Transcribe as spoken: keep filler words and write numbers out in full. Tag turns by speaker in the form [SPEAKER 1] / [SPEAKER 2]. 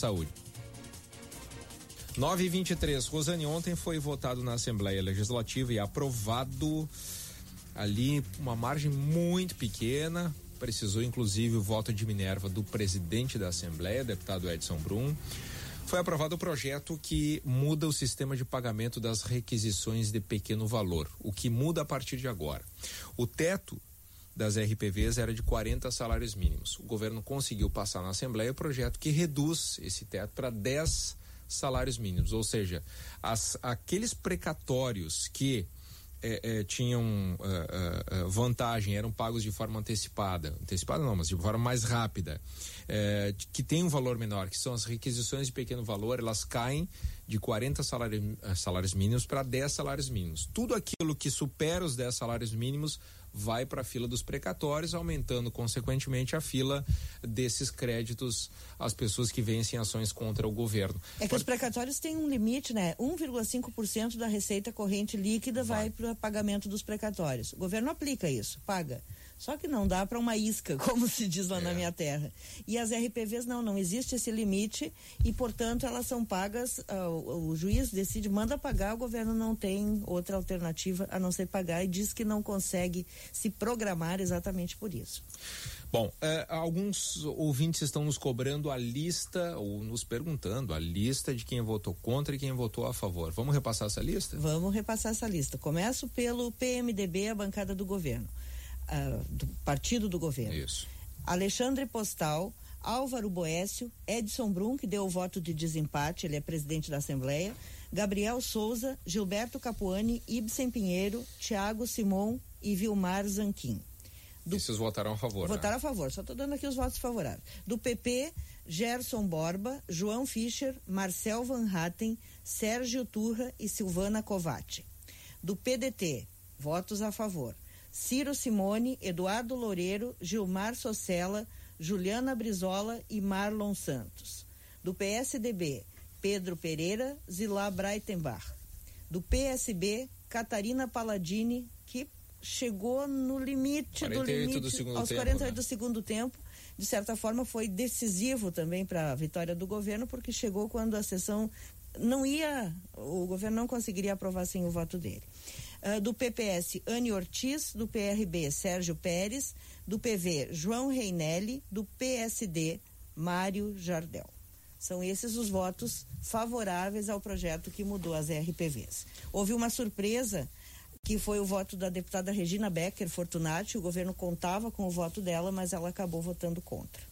[SPEAKER 1] saúde. nove e vinte e três, Rosane, ontem foi votado na Assembleia Legislativa e aprovado ali uma margem muito pequena, precisou inclusive o voto de Minerva do presidente da Assembleia, deputado Edson Brum. Foi aprovado o projeto que muda o sistema de pagamento das requisições de pequeno valor, o que muda a partir de agora. O teto das R P Vs era de quarenta salários mínimos. O governo conseguiu passar na Assembleia o projeto que reduz esse teto para dez salários mínimos, ou seja, as, aqueles precatórios que É, é, tinham uh, uh, vantagem, eram pagos de forma antecipada, antecipada não, mas de forma mais rápida, é, que tem um valor menor, que são as requisições de pequeno valor, elas caem de quarenta salários, uh, salários mínimos para dez salários mínimos. Tudo aquilo que supera os dez salários mínimos vai para a fila dos precatórios, aumentando consequentemente a fila desses créditos às pessoas que vencem ações contra o governo.
[SPEAKER 2] É que Pode... os precatórios têm um limite, né? um vírgula cinco por cento da receita corrente líquida vai, vai para o pagamento dos precatórios. O governo aplica isso, paga. Só que não dá para uma isca, como se diz lá é. na minha terra. E as R P Vs não, não existe esse limite e, portanto, elas são pagas, uh, o, o juiz decide, manda pagar, o governo não tem outra alternativa a não ser pagar e diz que não consegue se programar exatamente por isso.
[SPEAKER 1] Bom, eh, alguns ouvintes estão nos cobrando a lista, ou nos perguntando a lista de quem votou contra e quem votou a favor. Vamos repassar essa lista?
[SPEAKER 2] Vamos repassar essa lista. Começo pelo P M D B, a bancada do governo. Uh, do partido do governo.
[SPEAKER 1] Isso.
[SPEAKER 2] Alexandre Postal, Álvaro Boécio, Edson Brum, que deu o voto de desempate, ele é presidente da Assembleia, Gabriel Souza, Gilberto Capuani, Ibsen Pinheiro, Tiago Simon e Vilmar Zanquim.
[SPEAKER 1] Do... Esses votaram a favor,
[SPEAKER 2] Votaram
[SPEAKER 1] né?
[SPEAKER 2] a favor, só estou dando aqui os votos favoráveis. Do P P, Gerson Borba, João Fischer, Marcel Van Hatten, Sérgio Turra e Silvana Covatti. Do P D T, votos a favor. Ciro Simone, Eduardo Loureiro, Gilmar Socella, Juliana Brizola e Marlon Santos. Do P S D B, Pedro Pereira, Zilá Breitenbach. Do P S B, Catarina Palladini, que chegou no limite do limite
[SPEAKER 1] do segundo
[SPEAKER 2] aos
[SPEAKER 1] tempo,
[SPEAKER 2] quarenta e oito
[SPEAKER 1] né?
[SPEAKER 2] do segundo tempo. De certa forma foi decisivo também para a vitória do governo, porque chegou quando a sessão não ia, o governo não conseguiria aprovar sem o voto dele. Uh, do P P S, Anne Ortiz, do P R B, Sérgio Pérez, do P V, João Reinelli, do P S D, Mário Jardel. São esses os votos favoráveis ao projeto que mudou as R P Vs. Houve uma surpresa, que foi o voto da deputada Regina Becker Fortunati. O governo contava com o voto dela, mas ela acabou votando contra.